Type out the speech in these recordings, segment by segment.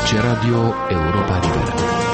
Aici Radio Europa Liberă.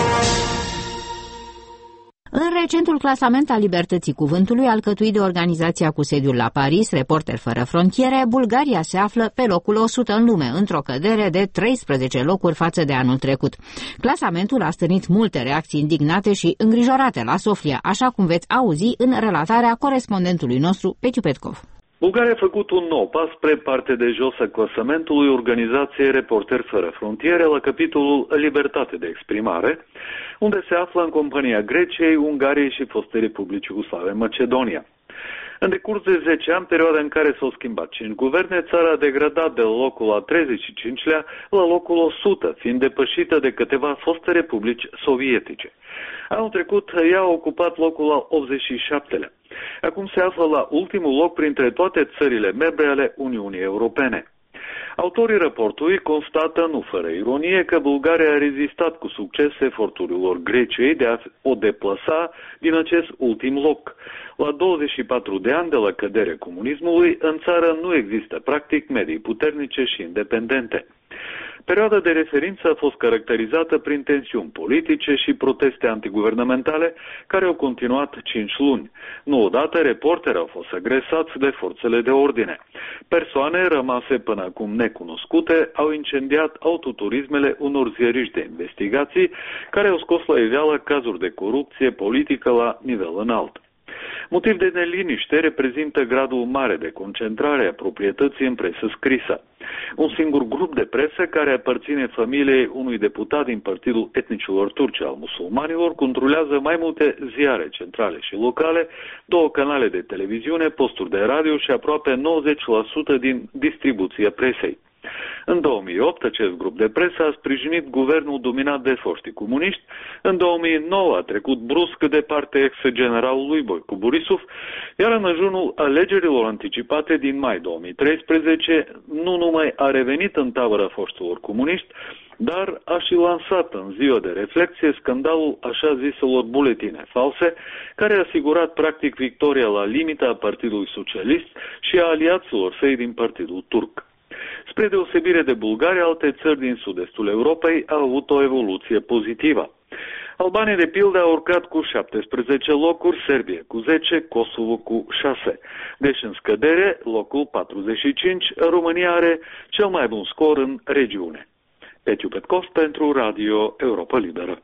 În recentul clasament al libertății cuvântului, alcătuit de organizația cu sediul la Paris, Reporteri fără frontiere, Bulgaria se află pe locul 100 în lume, într-o cădere de 13 locuri față de anul trecut. Clasamentul a stârnit multe reacții indignate și îngrijorate la Sofia, așa cum veți auzi în relatarea corespondentului nostru, Petiu Petkov. Bulgaria a făcut un nou pas spre partea de jos a clasamentului organizației Reporteri fără frontiere la capitolul Libertate de exprimare, unde se află în compania Greciei, Ungariei și fostei Republici Iugoslave Macedonia. În decurs de 10 ani, perioada în care s-au schimbat 5 guverne, țara a degradat de locul al 35-lea la locul 100, fiind depășită de câteva foste republici sovietice. Anul trecut, ea a ocupat locul al 87-lea. Acum se află la ultimul loc printre toate țările membre ale Uniunii Europene. Autorii raportului constată, nu fără ironie, că Bulgaria a rezistat cu succes eforturilor Greciei de a o deplasa din acest ultim loc. La 24 de ani de la căderea comunismului, în țară nu există practic medii puternice și independente. Perioada de referință a fost caracterizată prin tensiuni politice și proteste antiguvernamentale care au continuat 5 luni. Nu odată, reporteri au fost agresați de forțele de ordine. Persoane rămase până acum necunoscute au incendiat autoturismele unor ziariști de investigații care au scos la iveală cazuri de corupție politică la nivel înalt. Motiv de neliniște reprezintă gradul mare de concentrare a proprietății în presă scrisă. Un singur grup de presă care aparține familiei unui deputat din Partidul Etnicilor Turci al Musulmanilor controlează mai multe ziare centrale și locale, 2 canale de televiziune, posturi de radio și aproape 90% din distribuția presei. În 2008, acest grup de presă a sprijinit guvernul dominat de foștii comuniști. În 2009 a trecut brusc de partea ex-generalului Boicu Borisov, iar în ajunul alegerilor anticipate din mai 2013, nu numai a revenit în tabăra foștilor comuniști, dar a și lansat în ziua de reflecție scandalul așa ziselor buletine false, care a asigurat practic victoria la limita a Partidului Socialist și a aliaților săi din Partidul Turc. Spre deosebire de Bulgaria, alte țări din sud-estul Europei au avut o evoluție pozitivă. Albania, de pildă, a urcat cu 17 locuri, Serbia cu 10, Kosovo cu 6. Deci, în scădere, locul 45, România are cel mai bun scor în regiune. Petiu Petkov pentru Radio Europa Liberă.